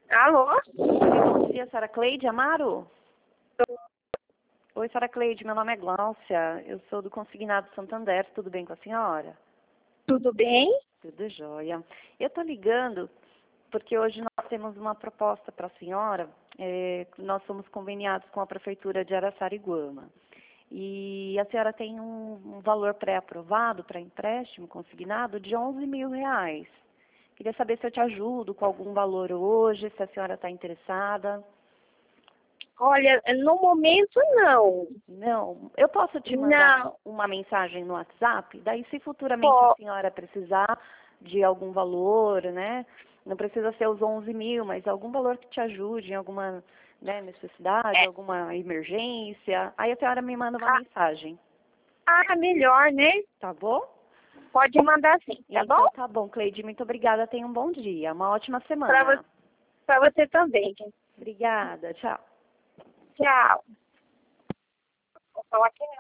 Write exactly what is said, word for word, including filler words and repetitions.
Alô? Bom dia, senhora Cleide Amaro? Oi, senhora Cleide, meu nome é Gláucia, eu sou do Consignado Santander, tudo bem com a senhora? Tudo bem? Tudo jóia. Eu estou ligando porque hoje nós temos uma proposta para a senhora, é, nós somos conveniados com a Prefeitura de Araçariguama. E a senhora tem um, um valor pré-aprovado para empréstimo consignado de onze mil reais. Queria saber se eu te ajudo com algum valor hoje, se a senhora está interessada. Olha, no momento não. Não, eu posso te mandar Não. uma mensagem no WhatsApp, daí se futuramente a Pô, senhora precisar de algum valor, né? Não precisa ser os onze mil, mas algum valor que te ajude em alguma, né, necessidade, é. alguma emergência. Aí a senhora me manda uma Ah, mensagem, ah, melhor, né? tá bom? Pode mandar sim, tá bom? Então tá bom, Cleide, muito obrigada, tenha um bom dia, uma ótima Pra, vo semana. pra você também. Obrigada, tchau. Tchau. Vou falar aqui.